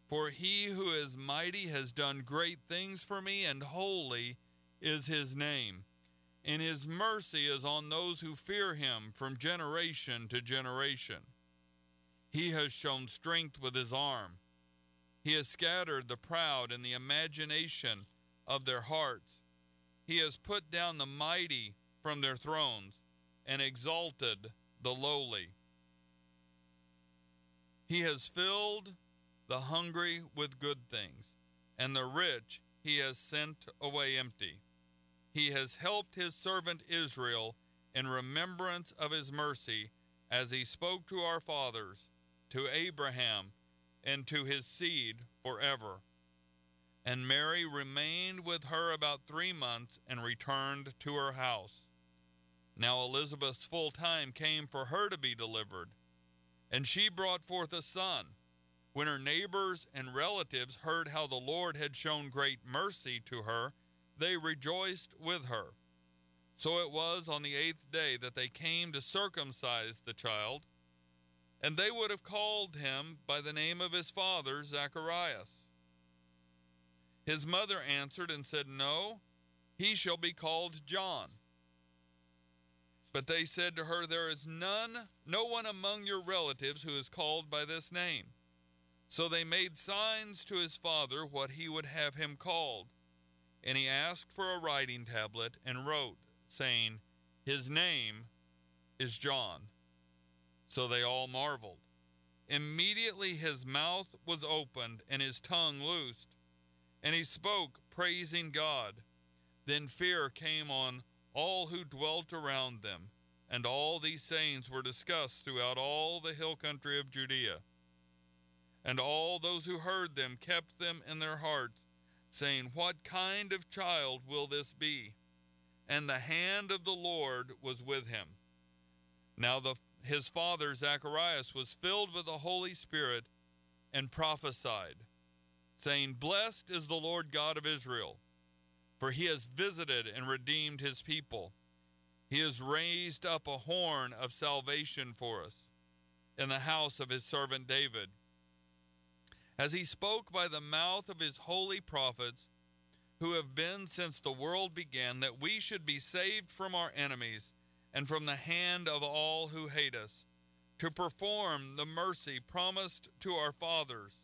For he who is mighty has done great things for me, and holy is his name. And his mercy is on those who fear him from generation to generation. He has shown strength with his arm. He has scattered the proud in the imagination of their hearts. He has put down the mighty from their thrones and exalted the lowly. He has filled the hungry with good things, and the rich he has sent away empty. He has helped his servant Israel in remembrance of his mercy, as he spoke to our fathers, to Abraham, and to his seed forever. And Mary remained with her about 3 months and returned to her house. Now Elizabeth's full time came for her to be delivered, and she brought forth a son. When her neighbors and relatives heard how the Lord had shown great mercy to her, they rejoiced with her. So it was on the 8th day that they came to circumcise the child, and they would have called him by the name of his father, Zacharias. His mother answered and said, "No, he shall be called John." But they said to her, "There is no one among your relatives who is called by this name." So they made signs to his father what he would have him called. And he asked for a writing tablet and wrote, saying, "His name is John." So they all marveled. Immediately his mouth was opened and his tongue loosed, and he spoke, praising God. Then fear came on all who dwelt around them, and all these sayings were discussed throughout all the hill country of Judea. And all those who heard them kept them in their hearts, saying, "What kind of child will this be?" And the hand of the Lord was with him. Now his father Zacharias was filled with the Holy Spirit and prophesied, saying, "Blessed is the Lord God of Israel, for he has visited and redeemed his people. He has raised up a horn of salvation for us in the house of his servant David, as he spoke by the mouth of his holy prophets, who have been since the world began, that we should be saved from our enemies and from the hand of all who hate us, to perform the mercy promised to our fathers,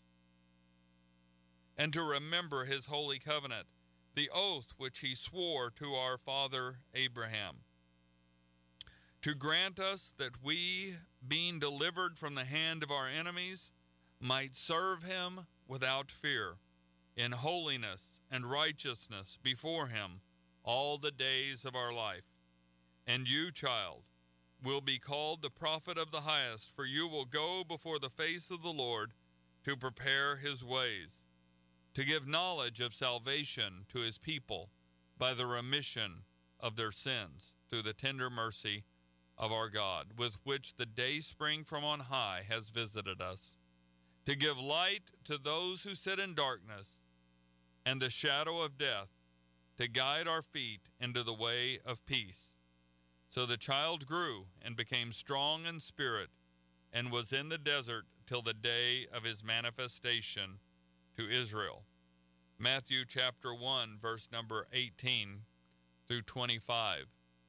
and to remember his holy covenant, the oath which he swore to our father Abraham, to grant us that we, being delivered from the hand of our enemies, might serve him without fear, in holiness and righteousness before him all the days of our life. And you, child, will be called the prophet of the highest, for you will go before the face of the Lord to prepare his ways, to give knowledge of salvation to his people by the remission of their sins, through the tender mercy of our God, with which the day spring from on high has visited us, to give light to those who sit in darkness and the shadow of death, to guide our feet into the way of peace. So the child grew and became strong in spirit, and was in the desert till the day of his manifestation to Israel. Matthew chapter 1, verse number 18 through 25.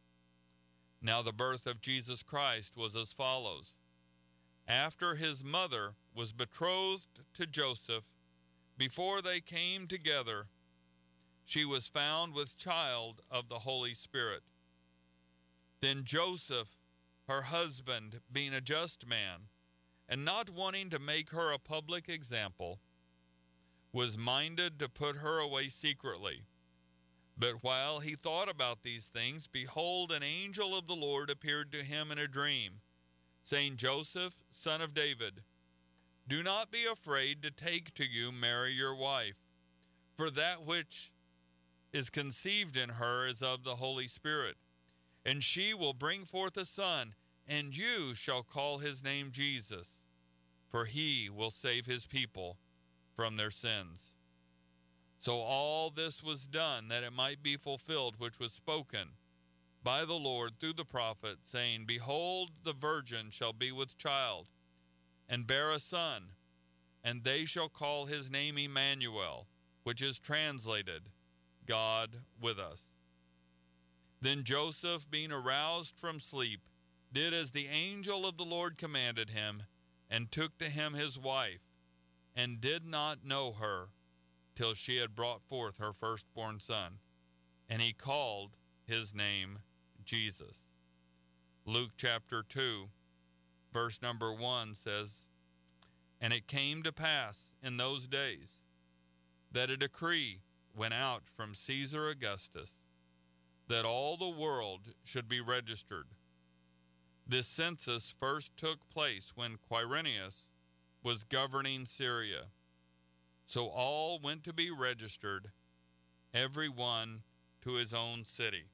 Now the birth of Jesus Christ was as follows. After his mother was betrothed to Joseph, before they came together, she was found with child of the Holy Spirit. Then Joseph, her husband, being a just man, and not wanting to make her a public example, was minded to put her away secretly. But while he thought about these things, behold, an angel of the Lord appeared to him in a dream, saying, "Joseph, son of David, do not be afraid to take to you Mary your wife, for that which is conceived in her is of the Holy Spirit. And she will bring forth a son, and you shall call his name Jesus, for he will save his people from their sins." So all this was done that it might be fulfilled which was spoken by the Lord through the prophet, saying, "Behold, the virgin shall be with child, and bear a son, and they shall call his name Emmanuel, which is translated, God with us. Then Joseph, being aroused from sleep, did as the angel of the Lord commanded him, and took to him his wife, and did not know her till she had brought forth her firstborn son. And he called his name Jesus. Luke chapter 2, verse number 1 says, And it came to pass in those days that a decree went out from Caesar Augustus that all the world should be registered. This census first took place when Quirinius was governing Syria. So all went to be registered, every one to his own city.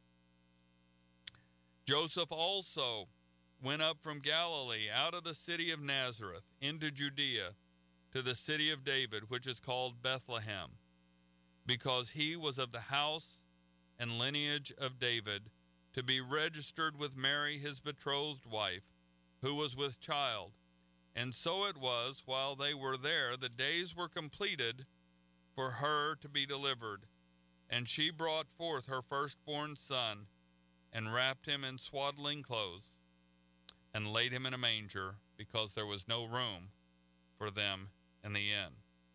Joseph also went up from Galilee out of the city of Nazareth into Judea to the city of David, which is called Bethlehem, because he was of the house and lineage of David, to be registered with Mary, his betrothed wife, who was with child. And so it was, while they were there, the days were completed for her to be delivered. And she brought forth her firstborn son, and wrapped him in swaddling clothes, and laid him in a manger, because there was no room for them in the inn.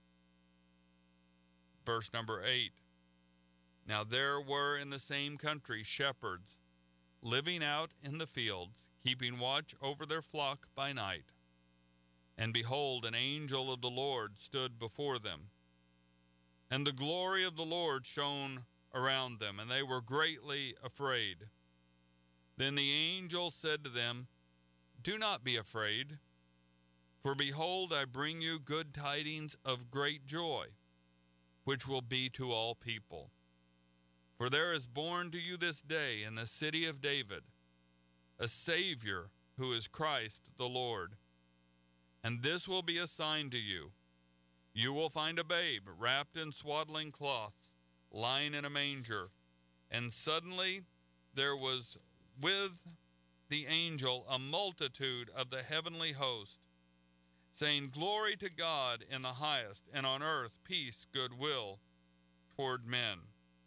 Verse number 8. Now there were in the same country shepherds, living out in the fields, keeping watch over their flock by night. And behold, an angel of the Lord stood before them, and the glory of the Lord shone around them, and they were greatly afraid. Then the angel said to them, Do not be afraid, for behold, I bring you good tidings of great joy, which will be to all people. For there is born to you this day in the city of David a Savior, who is Christ the Lord. And this will be a sign to you. You will find a babe wrapped in swaddling cloths, lying in a manger. And suddenly there was with the angel a multitude of the heavenly host, saying, Glory to God in the highest, and on earth peace, goodwill toward men.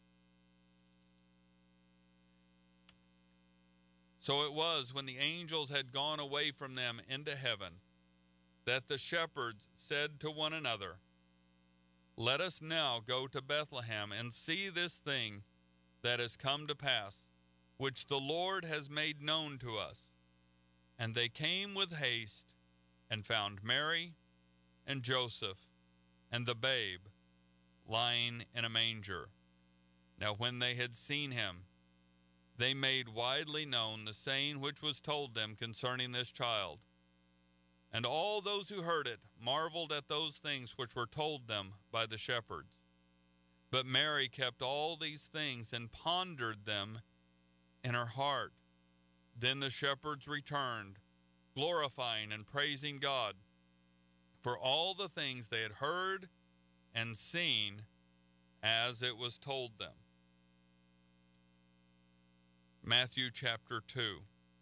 So it was, when the angels had gone away from them into heaven, that the shepherds said to one another, Let us now go to Bethlehem and see this thing that has come to pass, which the Lord has made known to us. And they came with haste, and found Mary and Joseph and the babe lying in a manger. Now when they had seen him, they made widely known the saying which was told them concerning this child. And all those who heard it marveled at those things which were told them by the shepherds. But Mary kept all these things and pondered them in her heart. Then the shepherds returned, glorifying and praising God for all the things they had heard and seen as it was told them. Matthew chapter 2.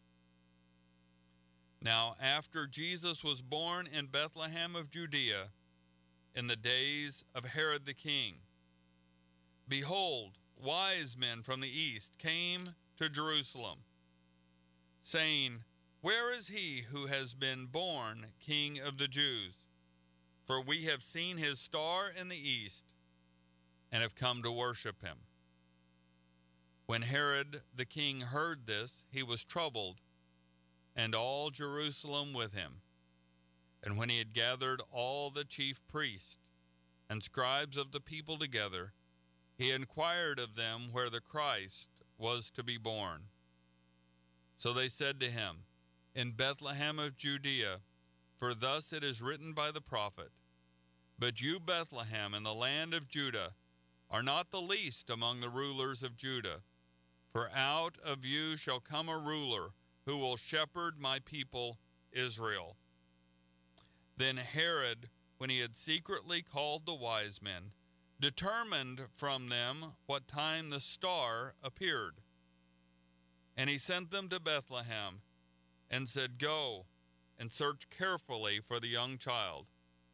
Now after Jesus was born in Bethlehem of Judea, in the days of Herod the king, behold, wise men from the east came to Jerusalem, saying, Where is he who has been born King of the Jews? For we have seen his star in the east, and have come to worship him. When Herod the king heard this, he was troubled, and all Jerusalem with him. And when he had gathered all the chief priests and scribes of the people together, he inquired of them where the Christ was to be born. So they said to him, In Bethlehem of Judea, for thus it is written by the prophet, But you, Bethlehem, in the land of Judah, are not the least among the rulers of Judah. For out of you shall come a ruler who will shepherd my people Israel. Then Herod, when he had secretly called the wise men, determined from them what time the star appeared. And he sent them to Bethlehem, and said, Go and search carefully for the young child.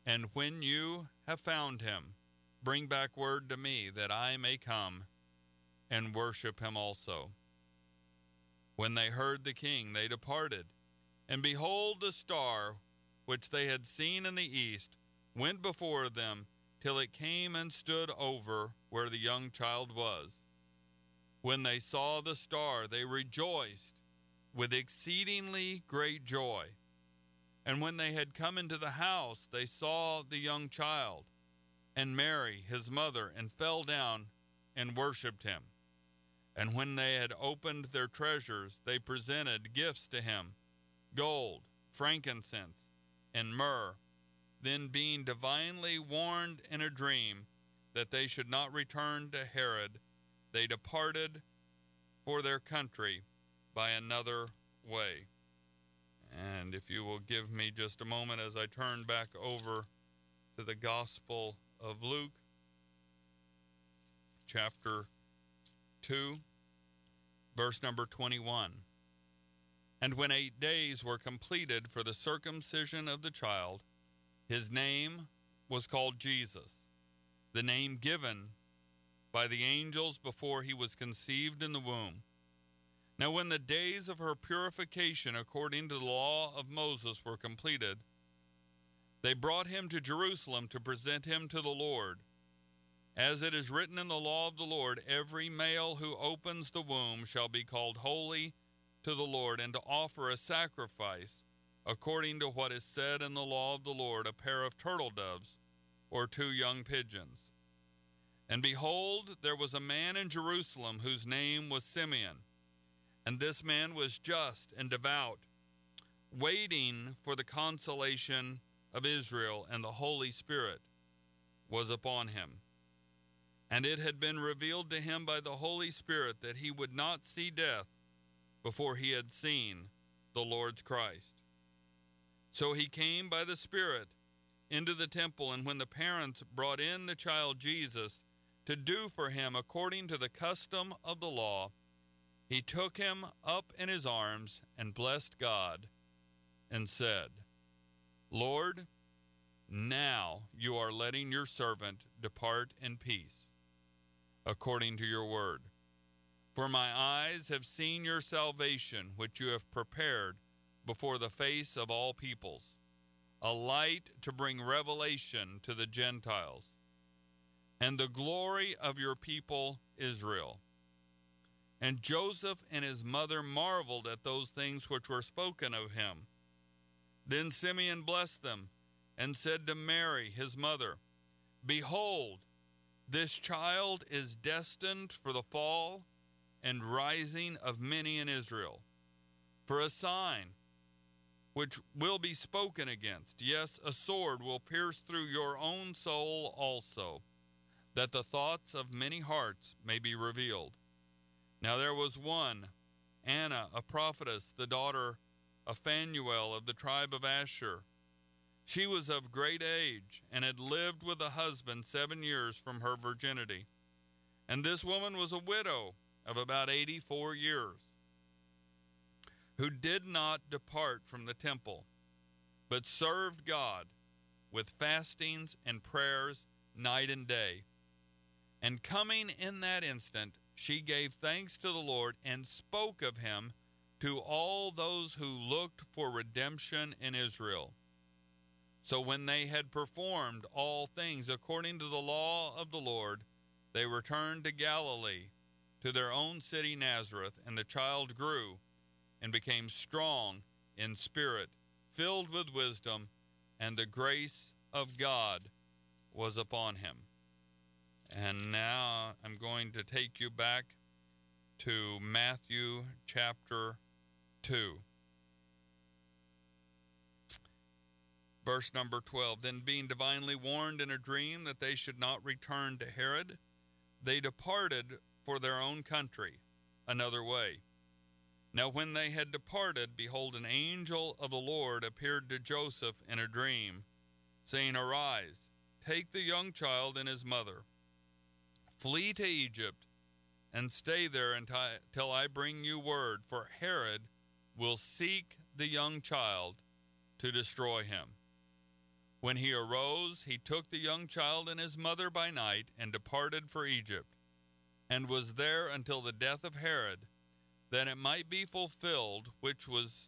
And when you have found him, bring back word to me, that I may come and worship him also." When they heard the king, they departed. And behold, the star which they had seen in the east went before them till it came and stood over where the young child was. When they saw the star, they rejoiced with exceedingly great joy. And when they had come into the house, they saw the young child and Mary, his mother, and fell down and worshipped him. And when they had opened their treasures, they presented gifts to him, gold, frankincense, and myrrh. Then, being divinely warned in a dream that they should not return to Herod, they departed for their country by another way. And if you will give me just a moment as I turn back over to the Gospel of Luke, chapter 2, verse number 21. And when 8 days were completed for the circumcision of the child, his name was called Jesus, the name given by the angels before he was conceived in the womb. Now when the days of her purification according to the law of Moses were completed, they brought him to Jerusalem to present him to the Lord. As it is written in the law of the Lord, every male who opens the womb shall be called holy to the Lord, and to offer a sacrifice according to what is said in the law of the Lord, a pair of turtle doves or 2 young pigeons. And behold, there was a man in Jerusalem whose name was Simeon. And this man was just and devout, waiting for the consolation of Israel, and the Holy Spirit was upon him. And it had been revealed to him by the Holy Spirit that he would not see death before he had seen the Lord's Christ. So he came by the Spirit into the temple, and when the parents brought in the child Jesus to do for him according to the custom of the law, he took him up in his arms and blessed God and said, "Lord, now you are letting your servant depart in peace, according to your word. For my eyes have seen your salvation, which you have prepared before the face of all peoples, a light to bring revelation to the Gentiles, and the glory of your people Israel." And Joseph and his mother marveled at those things which were spoken of him. Then Simeon blessed them and said to Mary, his mother, "Behold, this child is destined for the fall and rising of many in Israel, for a sign which will be spoken against. Yes, a sword will pierce through your own soul also, that the thoughts of many hearts may be revealed." Now there was one, Anna, a prophetess, the daughter of Phanuel of the tribe of Asher. She was of great age, and had lived with a husband 7 years from her virginity. And this woman was a widow of about 84 years, who did not depart from the temple, but served God with fastings and prayers night and day. And coming in that instant, she gave thanks to the Lord and spoke of him to all those who looked for redemption in Israel. So when they had performed all things according to the law of the Lord, they returned to Galilee, to their own city Nazareth. And the child grew and became strong in spirit, filled with wisdom, and the grace of God was upon him. And now I'm going to take you back to Matthew chapter 2. Verse number 12. Then being divinely warned in a dream that they should not return to Herod, they departed for their own country another way. Now when they had departed, behold, an angel of the Lord appeared to Joseph in a dream, saying, "Arise, take the young child and his mother, flee to Egypt, and stay there until I bring you word, for Herod will seek the young child to destroy him." When he arose, he took the young child and his mother by night and departed for Egypt, and was there until the death of Herod, that it might be fulfilled which was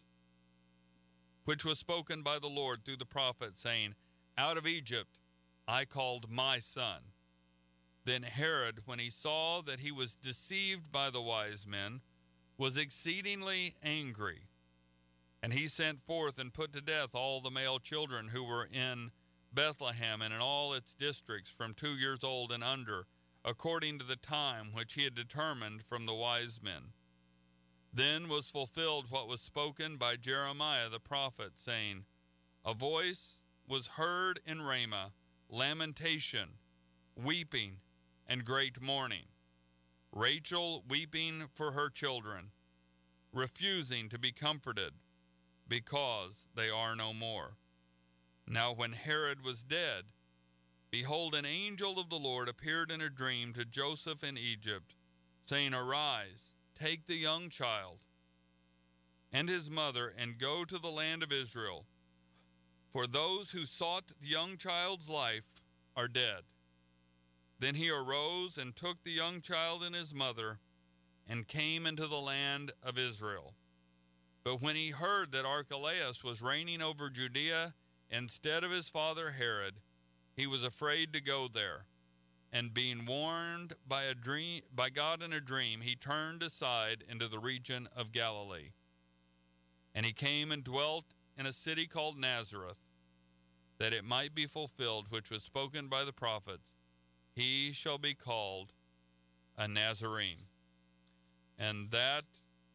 spoken by the Lord through the prophet, saying, Out of Egypt I called my son. Then Herod, when he saw that he was deceived by the wise men, was exceedingly angry. And he sent forth and put to death all the male children who were in Bethlehem and in all its districts from 2 years old and under, according to the time which he had determined from the wise men. Then was fulfilled what was spoken by Jeremiah the prophet, saying, A voice was heard in Ramah, lamentation, weeping, and great mourning. Rachel weeping for her children, refusing to be comforted, because they are no more. Now when Herod was dead, behold, an angel of the Lord appeared in a dream to Joseph in Egypt, saying, Arise, take the young child and his mother, and go to the land of Israel, for those who sought the young child's life are dead. Then he arose and took the young child and his mother, and came into the land of Israel. But when he heard that Archelaus was reigning over Judea instead of his father Herod, he was afraid to go there. And being warned by God in a dream, he turned aside into the region of Galilee. And he came and dwelt in a city called Nazareth, that it might be fulfilled which was spoken by the prophets, He shall be called a Nazarene. And that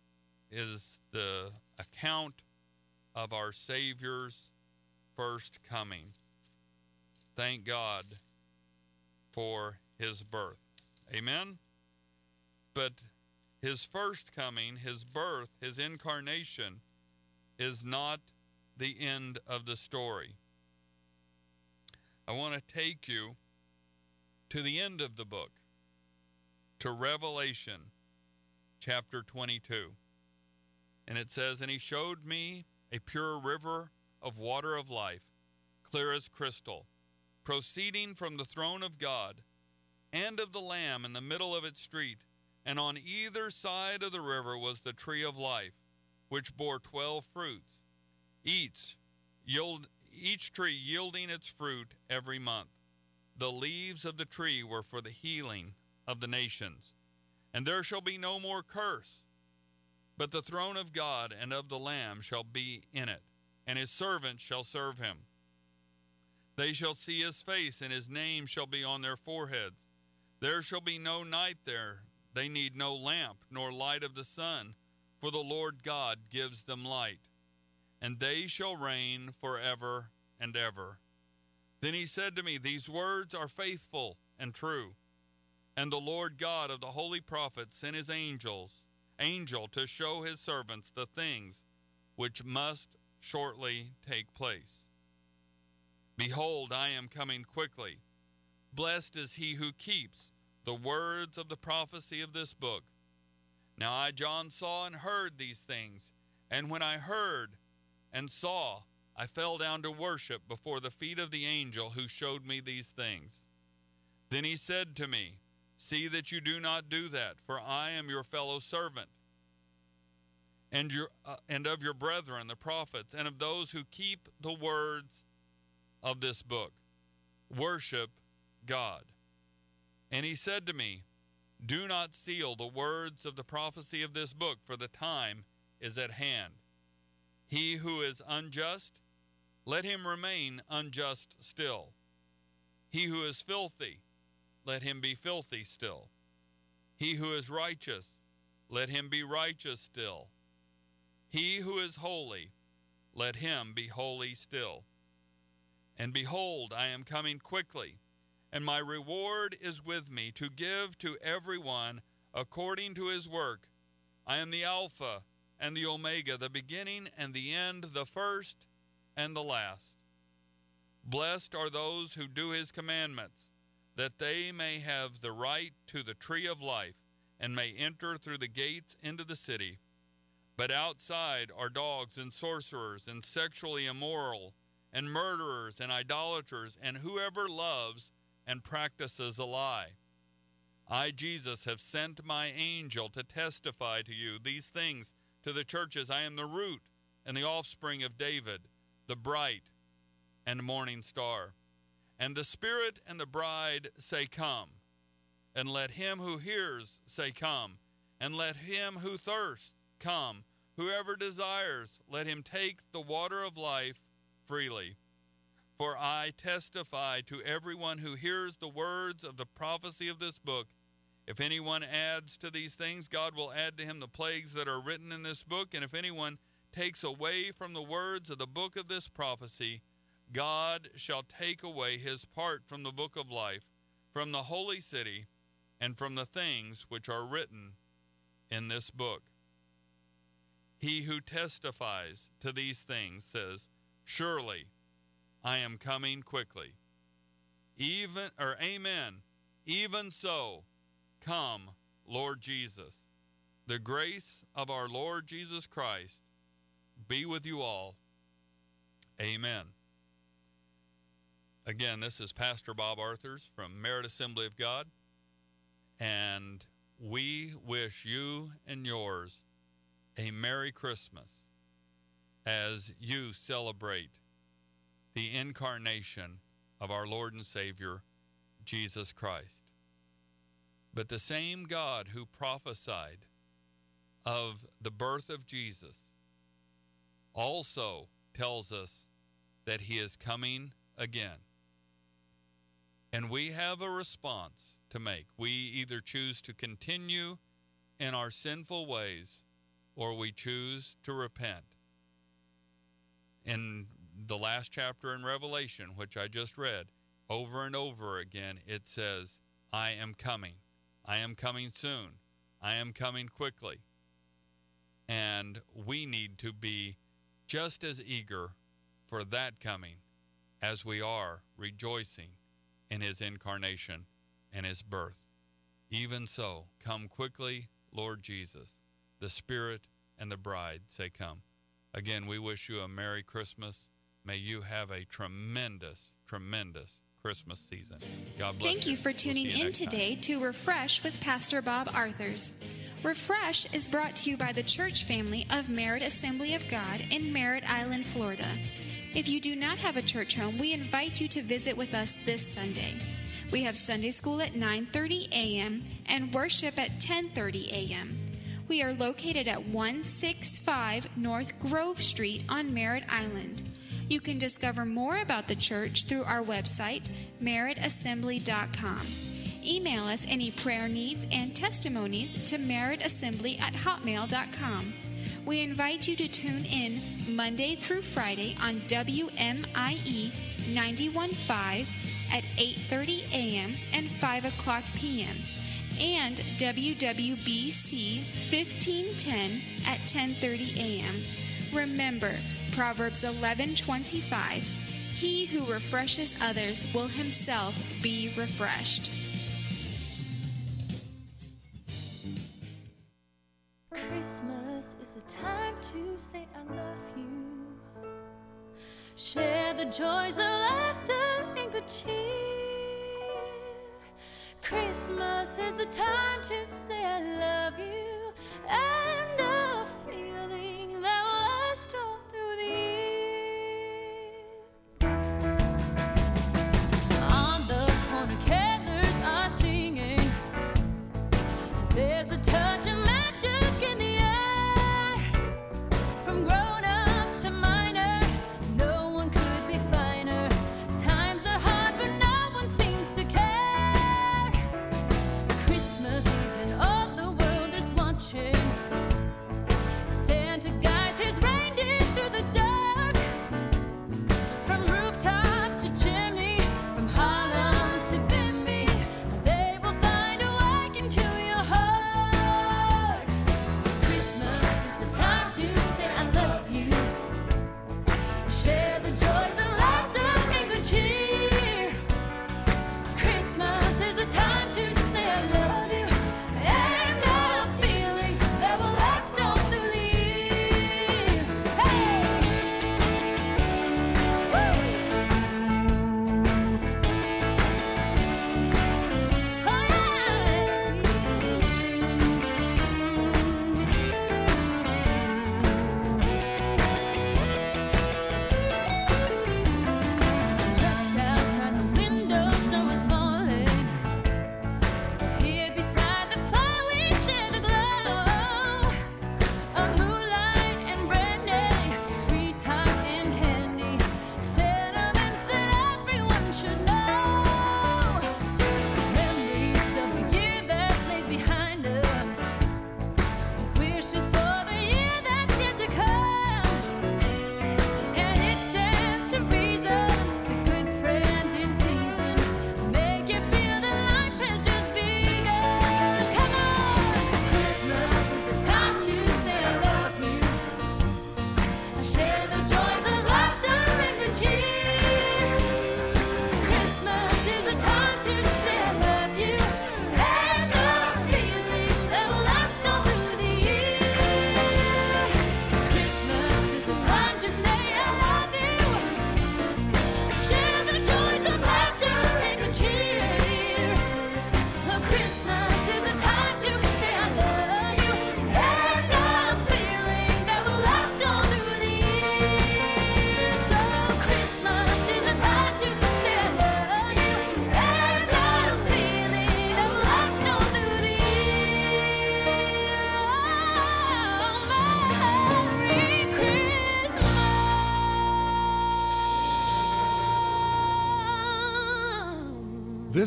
is the account of our Savior's first coming. Thank God for his birth. Amen? But his first coming, his birth, his incarnation is not the end of the story. I want to take you to the end of the book, to Revelation chapter 22. And it says, And he showed me a pure river of water of life, clear as crystal, proceeding from the throne of God and of the Lamb in the middle of its street. And on either side of the river was the tree of life, which bore 12 fruits, each tree yielding its fruit every month. The leaves of the tree were for the healing of the nations. And there shall be no more curse, but the throne of God and of the Lamb shall be in it, and his servants shall serve him. They shall see his face, and his name shall be on their foreheads. There shall be no night there. They need no lamp, nor light of the sun, for the Lord God gives them light. And they shall reign forever and ever. Then he said to me, These words are faithful and true. And the Lord God of the holy prophets sent his angel to show his servants the things which must shortly take place. Behold, I am coming quickly. Blessed is he who keeps the words of the prophecy of this book. Now I, John, saw and heard these things, and when I heard and saw, I fell down to worship before the feet of the angel who showed me these things. Then he said to me, See that you do not do that, for I am your fellow servant, and of your brethren, the prophets, and of those who keep the words of this book. Worship God. And he said to me, Do not seal the words of the prophecy of this book, for the time is at hand. He who is unjust, let him remain unjust still. He who is filthy, let him be filthy still. He who is righteous, let him be righteous still. He who is holy, let him be holy still. And behold, I am coming quickly, and my reward is with me to give to everyone according to his work. I am the Alpha and the Omega, the beginning and the end, the first and the last. Blessed are those who do his commandments, that they may have the right to the tree of life, and may enter through the gates into the city. But outside are dogs and sorcerers and sexually immoral and murderers and idolaters and whoever loves and practices a lie. I, Jesus, have sent my angel to testify to you these things to the churches. I am the root and the offspring of David, the bright and morning star. And the Spirit and the bride say, Come. And let him who hears say, Come. And let him who thirsts come. Whoever desires, let him take the water of life freely. For I testify to everyone who hears the words of the prophecy of this book. If anyone adds to these things, God will add to him the plagues that are written in this book. And if anyone takes away from the words of the book of this prophecy, God shall take away his part from the book of life, from the holy city, and from the things which are written in this book. He who testifies to these things says, Surely I am coming quickly. Amen. Even so, come, Lord Jesus. The grace of our Lord Jesus Christ be with you all. Amen. Again, this is Pastor Bob Arthurs from Merit Assembly of God, and we wish you and yours a Merry Christmas as you celebrate the incarnation of our Lord and Savior, Jesus Christ. But the same God who prophesied of the birth of Jesus also tells us that he is coming again. And we have a response to make. We either choose to continue in our sinful ways or we choose to repent. In the last chapter in Revelation, which I just read, over and over again, it says, I am coming. I am coming soon. I am coming quickly. And we need to be just as eager for that coming as we are rejoicing in his incarnation and his birth. Even so, come quickly, Lord Jesus. The Spirit and the bride say, Come. Again, we wish you a Merry Christmas. May you have a tremendous, tremendous Christmas season. God bless you. Thank you for tuning in today to Refresh with Pastor Bob Arthurs. Refresh is brought to you by the church family of Merit Assembly of God in Merritt Island, Florida. If you do not have a church home, we invite you to visit with us this Sunday. We have Sunday school at 9:30 a.m. and worship at 10:30 a.m. We are located at 165 North Grove Street on Merritt Island. You can discover more about the church through our website, merrittassembly.com. Email us any prayer needs and testimonies to merrittassembly@hotmail.com. We invite you to tune in Monday through Friday on WMIE 91.5 at 8:30 a.m. and 5 o'clock p.m. and WWBC 1510 at 10:30 a.m. Remember, Proverbs 11:25, he who refreshes others will himself be refreshed. Christmas is the time to say I love you. Share the joys of laughter and good cheer. Christmas is the time to say I love you, and a feeling that will last all through the year. On the corner, carolers are singing. There's a touch of magic in the air. From grown up to minor, no one could be finer. Times are hard, but no one seems to care. Christmas Eve and all the world is watching.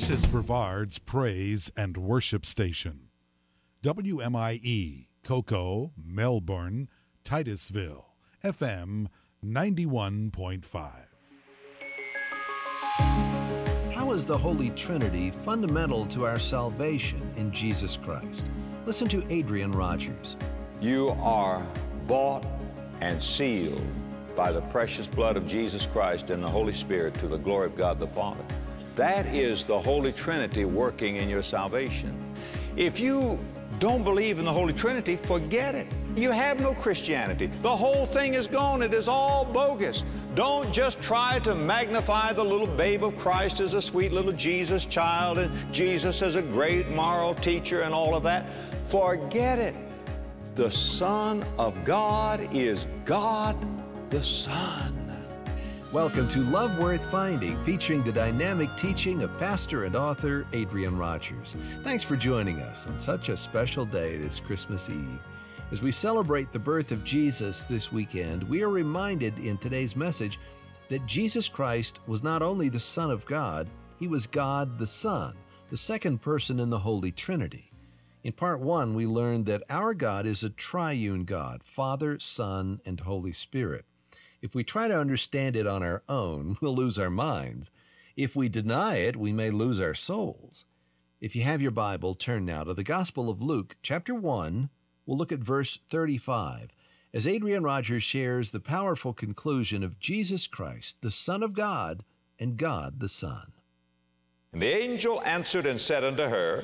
This is Brevard's Praise and Worship Station. WMIE, Cocoa, Melbourne, Titusville, FM 91.5. How is the Holy Trinity fundamental to our salvation in Jesus Christ? Listen to Adrian Rogers. You are bought and sealed by the precious blood of Jesus Christ and the Holy Spirit to the glory of God the Father. That is the Holy Trinity working in your salvation. If you don't believe in the Holy Trinity, forget it. You have no Christianity. The whole thing is gone. It is all bogus. Don't just try to magnify the little babe of Christ as a sweet little Jesus child and Jesus as a great moral teacher and all of that. Forget it. The Son of God is God the Son. Welcome to Love Worth Finding, featuring the dynamic teaching of pastor and author Adrian Rogers. Thanks for joining us on such a special day this Christmas Eve. As we celebrate the birth of Jesus this weekend, we are reminded in today's message that Jesus Christ was not only the Son of God, He was God the Son, the second person in the Holy Trinity. In part 1, we learned that our God is a triune God, Father, Son, and Holy Spirit. If we try to understand it on our own, we'll lose our minds. If we deny it, we may lose our souls. If you have your Bible, turn now to the Gospel of Luke, chapter 1. We'll look at verse 35, as Adrian Rogers shares the powerful conclusion of Jesus Christ, the Son of God and God the Son. And the angel answered and said unto her,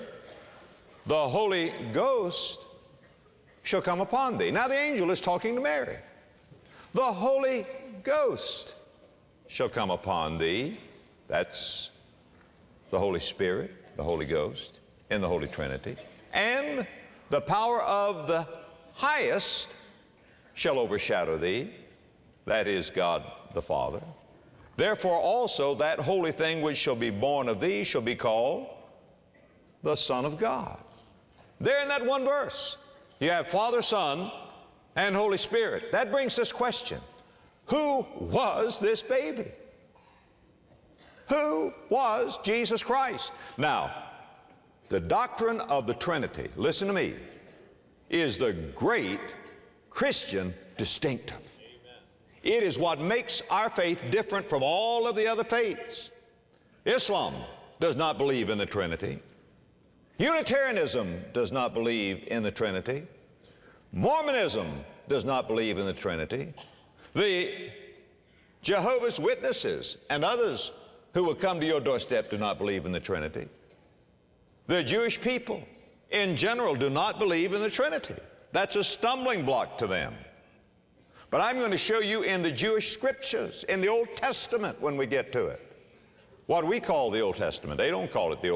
The Holy Ghost shall come upon thee. Now the angel is talking to Mary. The Holy Ghost shall come upon thee. That's the Holy Spirit, the Holy Ghost, in the Holy Trinity. And the power of the highest shall overshadow thee. That is God the Father. Therefore also that holy thing which shall be born of thee shall be called the Son of God. There in that one verse, you have Father, Son, and Holy Spirit. That brings this question. Who was this baby? Who was Jesus Christ? Now, the doctrine of the Trinity, listen to me, is the great Christian distinctive. It is what makes our faith different from all of the other faiths. Islam does not believe in the Trinity. Unitarianism does not believe in the Trinity. Mormonism does not believe in the Trinity. The Jehovah's Witnesses and others who will come to your doorstep do not believe in the Trinity. The Jewish people in general do not believe in the Trinity. That's a stumbling block to them. But I'm going to show you in the Jewish scriptures, in the Old Testament when we get to it, what we call the Old Testament. They don't call it the Old